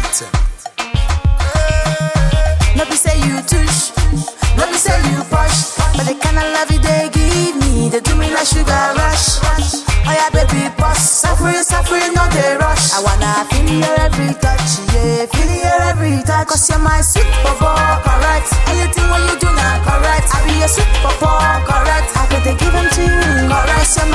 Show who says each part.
Speaker 1: No be say you tush, no be say you push, but the kind of love you they give me, they do me like sugar rush. Oh yeah, baby, boss, suffering, no they rush. I wanna feel your every touch, yeah, feel your every touch. Cause you're my sweet papa, correct. Anything when you do not correct. I be your sweet papa, correct. I could give them to you, correct. You're